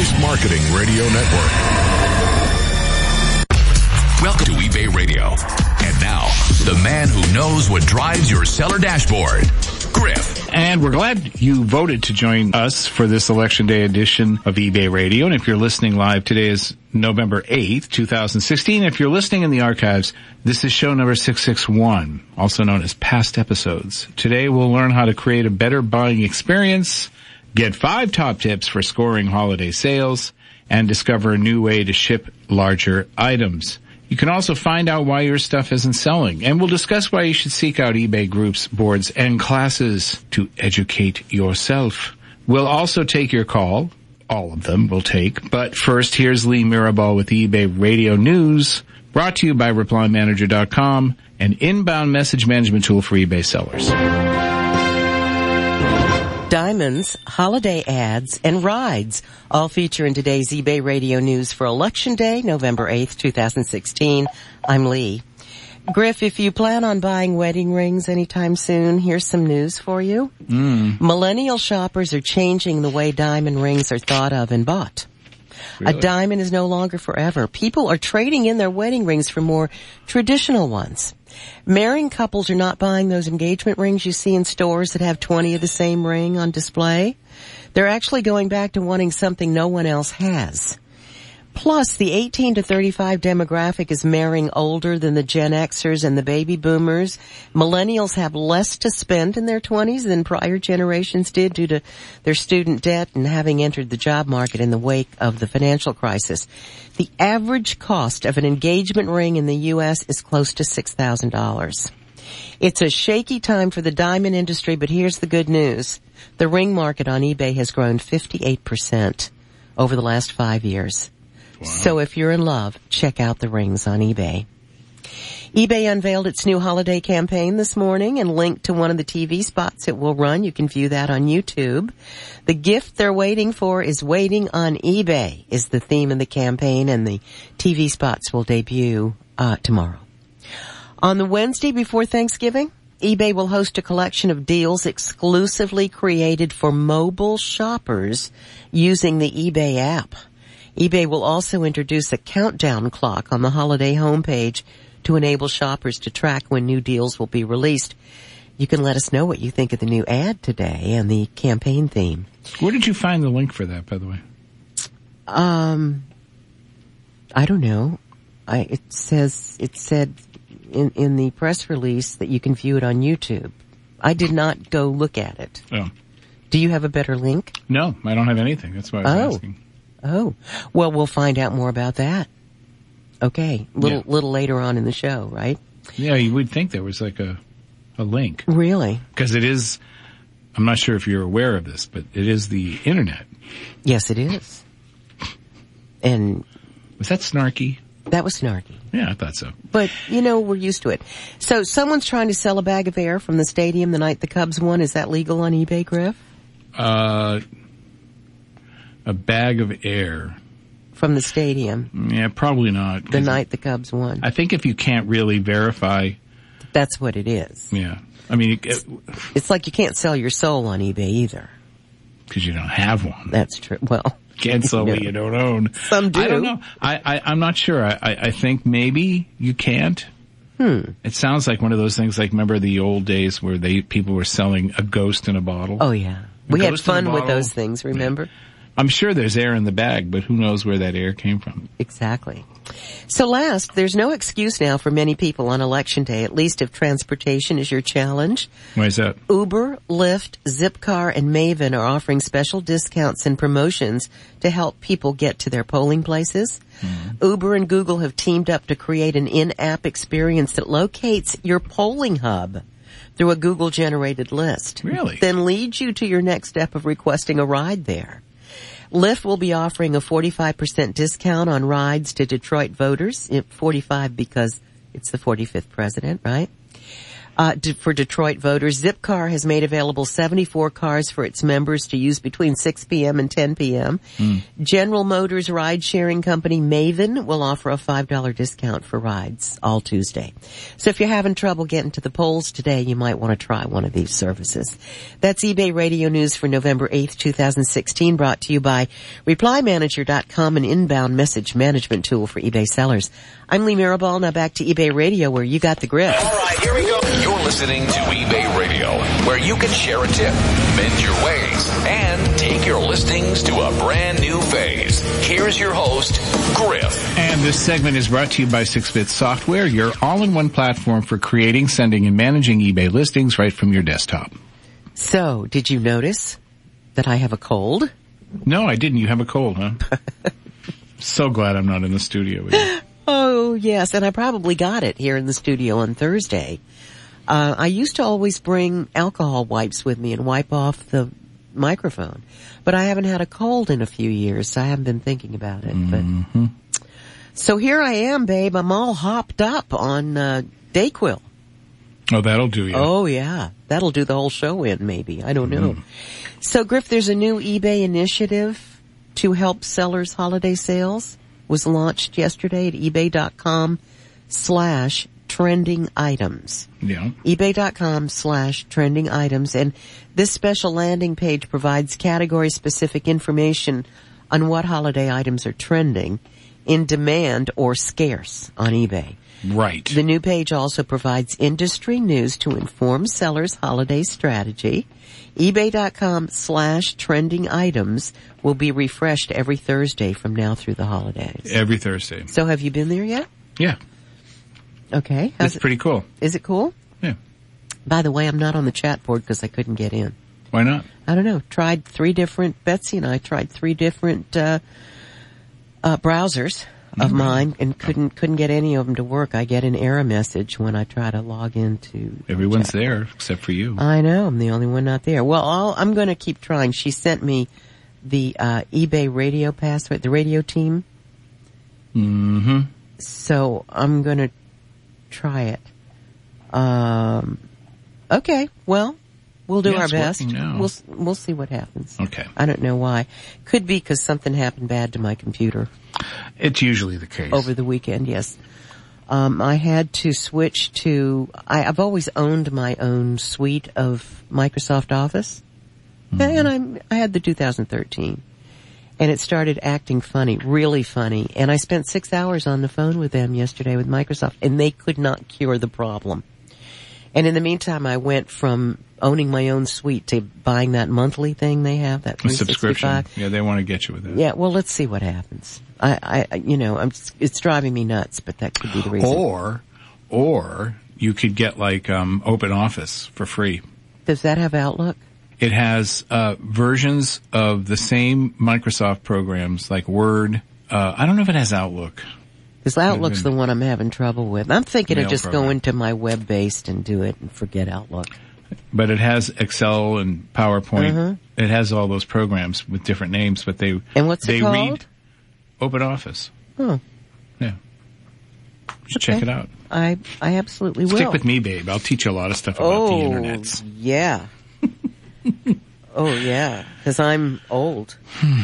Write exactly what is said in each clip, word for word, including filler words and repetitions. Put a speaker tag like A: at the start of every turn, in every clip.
A: Voice Marketing Radio Network.
B: Welcome to eBay Radio. And now, the man who knows what drives your seller dashboard, Griff.
C: And we're glad you voted to join us for this Election Day edition of eBay Radio. And if you're listening live, today is November eighth, twenty sixteen. If you're listening in the archives, this is show number six sixty-one, also known as past episodes. Today we'll learn how to create a better buying experience, get five top tips for scoring holiday sales, and discover a new way to ship larger items. You can also find out why your stuff isn't selling, and we'll discuss why you should seek out eBay groups, boards, and classes to educate yourself. We'll also take your call. All of them we'll take. But first, here's Lee Mirabal with eBay Radio News, brought to you by Reply Manager dot com, an inbound message management tool for eBay sellers.
D: Diamonds, holiday ads, and rides all feature in today's eBay Radio News for Election Day, November eighth, twenty sixteen. I'm Lee. Griff, if you plan on buying wedding rings anytime soon, here's some news for you. Mm. Millennial shoppers are changing the way diamond rings are thought of and bought. Really? A diamond is no longer forever. People are trading in their wedding rings for more traditional ones. Marrying couples are not buying those engagement rings you see in stores that have twenty of the same ring on display. They're actually going back to wanting something no one else has. Plus, the eighteen to thirty-five demographic is marrying older than the Gen Xers and the baby boomers. Millennials have less to spend in their twenties than prior generations did due to their student debt and having entered the job market in the wake of the financial crisis. The average cost of an engagement ring in the U S is close to six thousand dollars. It's a shaky time for the diamond industry, but here's the good news. The ring market on eBay has grown fifty-eight percent over the last five years. Wow. So if you're in love, check out the rings on eBay. eBay unveiled its new holiday campaign this morning and linked to one of the T V spots it will run. You can view that on YouTube. The gift they're waiting for is waiting on eBay is the theme of the campaign, and the T V spots will debut uh tomorrow. On the Wednesday before Thanksgiving, eBay will host a collection of deals exclusively created for mobile shoppers using the eBay app. eBay will also introduce a countdown clock on the holiday homepage to enable shoppers to track when new deals will be released. You can let us know what you think of the new ad today and the campaign theme.
C: Where did you find the link for that, by the way?
D: Um, I don't know. I, it says, it said in, in the press release that you can view it on YouTube. I did not go look at it.
C: Oh.
D: Do you have a better link?
C: No, I don't have anything. That's why I was
D: oh.
C: asking.
D: Oh, well, we'll find out more about that. Okay, little
C: yeah.
D: little later on in the show, right?
C: Yeah, you would think there was like a a link.
D: Really?
C: Because it is, I'm not sure if you're aware of this, but it is the internet.
D: Yes, it is. And
C: was that snarky?
D: That was snarky.
C: Yeah, I thought so.
D: But, you know, we're used to it. So someone's trying to sell a bag of air from the stadium the night the Cubs won. Is that legal on eBay, Griff?
C: Uh... A bag of air.
D: From the stadium.
C: Yeah, probably not.
D: The night the Cubs won.
C: I think if you can't really verify.
D: That's what it is.
C: Yeah. I mean. It,
D: it's like you can't sell your soul on eBay either.
C: Because you don't have one.
D: That's true. Well.
C: Can't sell what you don't own.
D: Some do.
C: I don't know. I, I, I'm not sure. I, I, I think maybe you can't.
D: Hmm.
C: It sounds like one of those things like, remember the old days where they people were selling a ghost in a bottle?
D: Oh, yeah.
C: A
D: we had fun with those things, remember?
C: Yeah. I'm sure there's air in the bag, but who knows where that air came from.
D: Exactly. So last, there's no excuse now for many people on Election Day, at least if transportation is your challenge.
C: Why is that?
D: Uber, Lyft, Zipcar, and Maven are offering special discounts and promotions to help people get to their polling places. Mm-hmm. Uber and Google have teamed up to create an in-app experience that locates your polling hub through a Google-generated list.
C: Really?
D: Then leads you to your next step of requesting a ride there. Lyft will be offering a forty-five percent discount on rides to Detroit voters. forty-five because it's the forty-fifth president, right? Uh, d- for Detroit voters, Zipcar has made available seventy-four cars for its members to use between six p.m. and ten p.m. Mm. General Motors ride-sharing company Maven will offer a five dollars discount for rides all Tuesday. So if you're having trouble getting to the polls today, you might want to try one of these services. That's eBay Radio News for November eighth, twenty sixteen, brought to you by Reply Manager dot com, an inbound message management tool for eBay sellers. I'm Lee Mirabal. Now back to eBay Radio, where you got the grip.
B: All right, here we go. You're listening to eBay Radio, where you can share a tip, mend your ways, and take your listings to a brand new phase. Here's your host, Griff.
C: And this segment is brought to you by six bit Software, your all-in-one platform for creating, sending, and managing eBay listings right from your desktop.
D: So, did you notice that I have a cold?
C: No, I didn't. You have a cold, huh? So glad I'm not in the studio with you.
D: Oh, yes, and I probably got it here in the studio on Thursday. Uh, I used to always bring alcohol wipes with me and wipe off the microphone, but I haven't had a cold in a few years, so I haven't been thinking about it.
C: Mm-hmm.
D: But so here I am, babe. I'm all hopped up on uh, Dayquil.
C: Oh, that'll do you.
D: Oh, yeah. That'll do the whole show in, maybe. I don't know. Mm. So, Griff, there's a new eBay initiative to help sellers' holiday sales. Was launched yesterday at ebay.com slash trending items.
C: Yeah.
D: ebay.com slash trending items. And this special landing page provides category-specific information on what holiday items are trending, in demand, or scarce on eBay.
C: Right.
D: The new page also provides industry news to inform sellers' holiday strategy. ebay.com slash trending items will be refreshed every Thursday from now through the holidays.
C: Every Thursday.
D: So have you been there yet?
C: Yeah.
D: Okay.
C: That's pretty cool.
D: Is it cool?
C: Yeah.
D: By the way, I'm not on the chat board because I couldn't get in.
C: Why not?
D: I don't know. Tried three different, Betsy and I tried three different, uh, uh, browsers of mm-hmm. mine and couldn't, couldn't get any of them to work. I get an error message when I try to log into.
C: Everyone's there except for you.
D: I know. I'm the only one not there. Well, I'll, I'm going to keep trying. She sent me the, uh, eBay radio password, the radio team.
C: Mm-hmm.
D: So I'm going to try it. Um, okay. Well, we'll do
C: yeah,
D: our
C: it's
D: best.
C: working now.
D: We'll, we'll see what happens.
C: Okay.
D: I don't know why. Could be because something happened bad to my computer.
C: It's usually the case.
D: Over the weekend, yes. Um, I had to switch to, I, I've always owned my own suite of Microsoft Office. Mm-hmm. And I'm, I had the two thousand thirteen. And it started acting funny, really funny. And I spent six hours on the phone with them yesterday with Microsoft, and they could not cure the problem. And in the meantime, I went from owning my own suite to buying that monthly thing they have, that three sixty-five.
C: Subscription. Yeah, they want to get you with that.
D: Yeah, well, let's see what happens. I, I, you know, I'm, it's driving me nuts, but that could be the reason.
C: Or, or you could get like, um, Open Office for free.
D: Does that have Outlook?
C: It has, uh, versions of the same Microsoft programs like Word. Uh, I don't know if it has Outlook.
D: Because Outlook's the one I'm having trouble with. I'm thinking
C: Mail
D: of just
C: program.
D: going to my web-based and do it and forget Outlook.
C: But it has Excel and PowerPoint.
D: Uh-huh.
C: It has all those programs with different names, but they
D: And what's
C: they
D: it called?
C: read Open Office.
D: Oh.
C: Yeah. Just
D: Okay.
C: check it out.
D: I I absolutely will.
C: Stick with me, babe. I'll teach you a lot of stuff about
D: oh,
C: the internets.
D: yeah. oh, yeah. Because I'm old.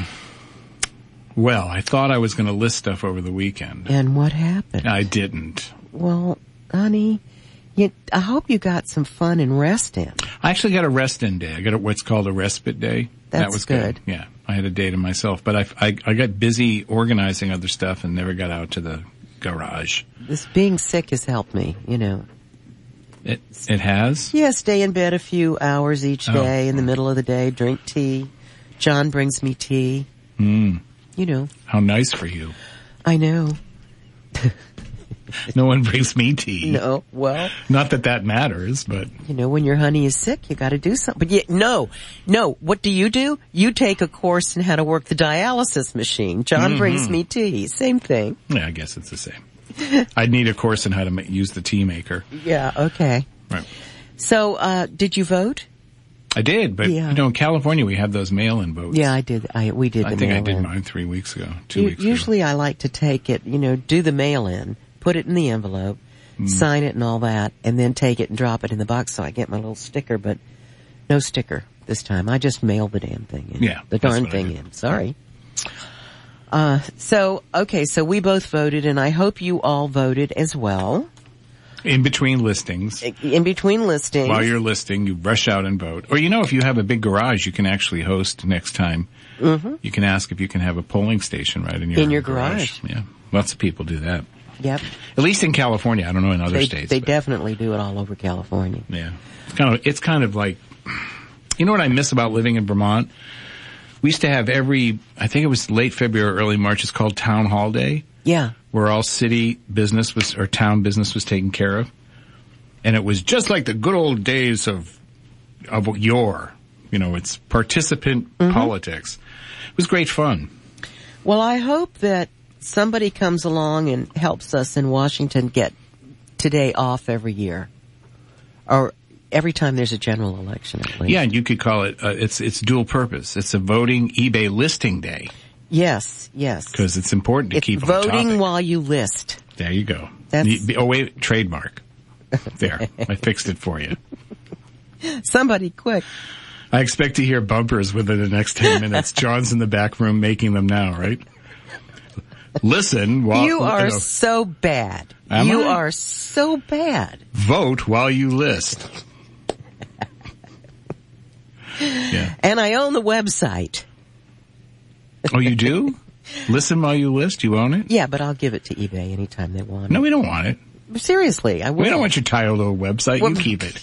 C: Well, I thought I was going to list stuff over the weekend.
D: And what happened?
C: I didn't.
D: Well, honey, you, I hope you got some fun and rest in.
C: I actually got a rest-in day. I got a, what's called a respite day.
D: That's
C: that was
D: good.
C: good. Yeah, I had a day to myself. But I, I, I got busy organizing other stuff and never got out to the garage.
D: This being sick has helped me, you know.
C: It it has?
D: Yeah, stay in bed a few hours each day
C: Oh.
D: in the middle of the day, drink tea. John brings me tea.
C: Mm.
D: You know.
C: How nice for you.
D: I know.
C: No one brings me tea.
D: No, well.
C: Not that that matters, but.
D: You know, when your honey is sick, you gotta do something. But yeah, no, no, what do you do? You take a course in how to work the dialysis machine. John
C: Mm-hmm.
D: brings me tea. Same thing.
C: Yeah, I guess it's the same. I'd need a course in how to ma- use the tea maker.
D: Yeah, okay.
C: Right.
D: So, uh, did you vote?
C: I did, but
D: Yeah.
C: you know, in California we have those mail-in votes.
D: Yeah, I did. I, we did
C: I
D: the
C: think I
D: mail-in.
C: did mine three weeks ago, two
D: U-
C: weeks ago.
D: Usually I like to take it, you know, do the mail-in, put it in the envelope, mm. sign it and all that, and then take it and drop it in the box so I get my little sticker, but no sticker this time. I just mailed the damn thing in.
C: Yeah.
D: The darn thing in. Sorry. Uh, so, okay, so we both voted, and I hope you all voted as well.
C: In between listings.
D: In between listings.
C: While you're listing, you rush out and vote. Or, you know, if you have a big garage, you can actually host next time.
D: Mm-hmm.
C: You can ask if you can have a polling station right in your,
D: in your
C: garage.
D: garage.
C: Yeah. Lots of people do that.
D: Yep.
C: At least in California. I don't know in other
D: they,
C: states.
D: They
C: but.
D: definitely do it all over California.
C: Yeah. It's kind of, it's kind of like, you know what I miss about living in Vermont? We used to have every, I think it was late February or early March, it's called Town Hall Day.
D: Yeah.
C: Where all city business was, or town business was taken care of. And it was just like the good old days of, of yore. You know, it's participant mm-hmm. politics. It was great fun.
D: Well, I hope that somebody comes along and helps us in Washington get today off every year. Or every time there's a general election, at least.
C: Yeah, and you could call it, uh, it's, it's dual purpose. It's a voting eBay listing day.
D: Yes, yes.
C: Because it's important to
D: it's
C: keep on
D: voting
C: topic.
D: While you list.
C: There you go.
D: That's...
C: Oh, wait, trademark. There, I fixed it for you.
D: Somebody quick.
C: I expect to hear bumpers within the next ten minutes. John's in the back room making them now, right? Listen while...
D: You are
C: you know,
D: so bad.
C: Am
D: you
C: I?
D: are so bad.
C: Vote while you list. Yeah.
D: And I own the website.
C: Oh, you do? Listen while you list? You own it?
D: Yeah, but I'll give it to eBay anytime they want it.
C: No, we don't want it.
D: Seriously, I will.
C: We don't want your tired little website.
D: Well,
C: you keep it.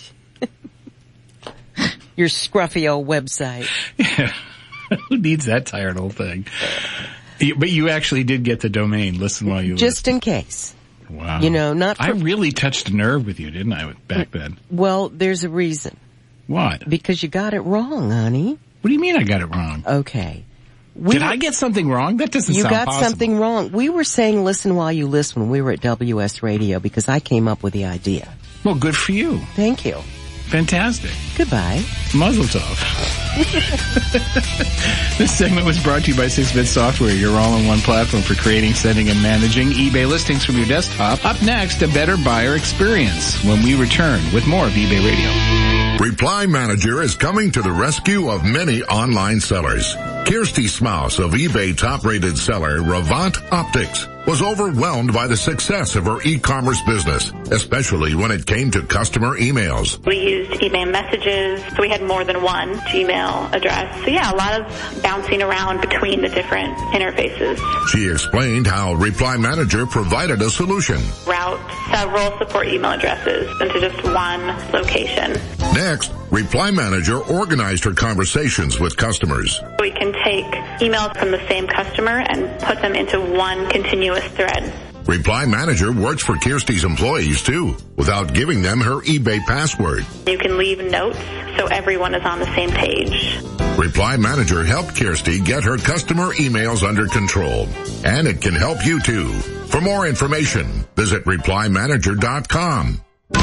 D: Your scruffy old website.
C: Yeah. Who needs that tired old thing? But you actually did get the domain. Listen while you list.
D: Just in case.
C: Wow.
D: You know, not for...
C: I really touched a nerve with you, didn't I, back then?
D: Well, there's a reason.
C: What?
D: Because you got it wrong, honey.
C: What do you mean I got it wrong?
D: Okay.
C: We Did were, I get something wrong? That doesn't
D: you
C: sound
D: got
C: possible.
D: something wrong. We were saying listen while you list when we were at W S Radio because I came up with the idea.
C: Well, good for you.
D: Thank you.
C: Fantastic.
D: Goodbye.
C: Muzzle tov. This segment was brought to you by six bit Software, your all-in-one platform for creating, sending, and managing eBay listings from your desktop. Up next, a better buyer experience when we return with more of eBay Radio.
A: Reply Manager is coming to the rescue of many online sellers. Kirsty Smouse of eBay top-rated seller Revant Optics was overwhelmed by the success of her e-commerce business, especially when it came to customer emails.
E: We used eBay messages, so we had more than one Gmail address. So yeah, a lot of bouncing around between the different interfaces.
A: She explained how Reply Manager provided a solution.
E: Route several support email addresses into just one location.
A: Next, Reply Manager organized her conversations with customers.
E: We can take emails from the same customer and put them into one continuous thread.
A: Reply Manager works for Kirsty's employees too, without giving them her eBay password.
E: You can leave notes so everyone is on the same page.
A: Reply Manager helped Kirsty get her customer emails under control. And it can help you too. For more information, visit reply manager dot com.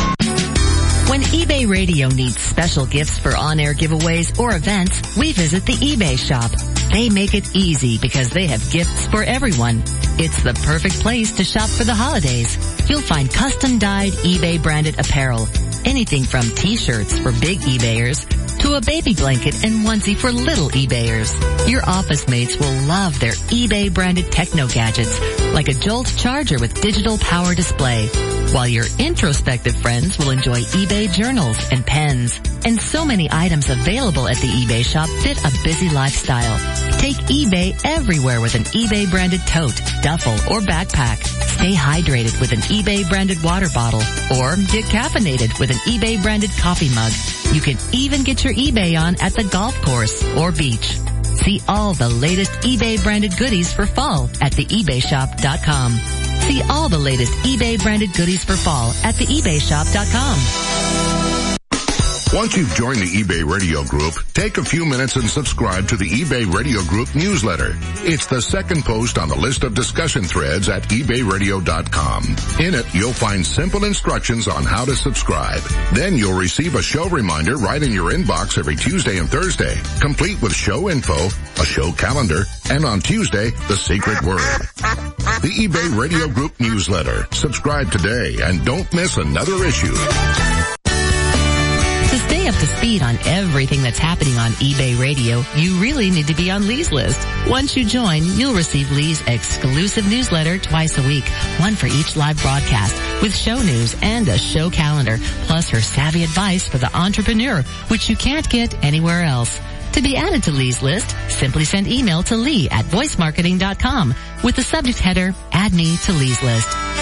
F: When eBay Radio needs special gifts for on-air giveaways or events, we visit the eBay shop. They make it easy because they have gifts for everyone. It's the perfect place to shop for the holidays. You'll find custom-dyed eBay-branded apparel. Anything from t-shirts for big eBayers to a baby blanket and onesie for little eBayers. Your office mates will love their eBay-branded techno gadgets, like a Jolt charger with digital power display, while your introspective friends will enjoy eBay journals and pens. And so many items available at the eBay shop fit a busy lifestyle. Take eBay everywhere with an eBay-branded tote, duffel, or backpack. Stay hydrated with an eBay-branded water bottle, or get caffeinated with an eBay-branded coffee mug. You can even get your eBay on at the golf course or beach. See all the latest eBay-branded goodies for fall at the ebay shop dot com. See all the latest eBay-branded goodies for fall at the ebay shop dot com.
A: Once you've joined the eBay Radio Group, take a few minutes and subscribe to the eBay Radio Group newsletter. It's the second post on the list of discussion threads at ebay radio dot com. In it, you'll find simple instructions on how to subscribe. Then you'll receive a show reminder right in your inbox every Tuesday and Thursday, complete with show info, a show calendar, and on Tuesday, the secret word. The eBay Radio Group newsletter. Subscribe today and don't miss another issue.
F: To stay up to speed on everything that's happening on eBay Radio, you really need to be on Lee's list. Once you join, you'll receive Lee's exclusive newsletter twice a week, one for each live broadcast, with show news and a show calendar, plus her savvy advice for the entrepreneur, which you can't get anywhere else. To be added to Lee's list, simply send email to Lee at voice marketing dot com with the subject header, Add Me to Lee's List.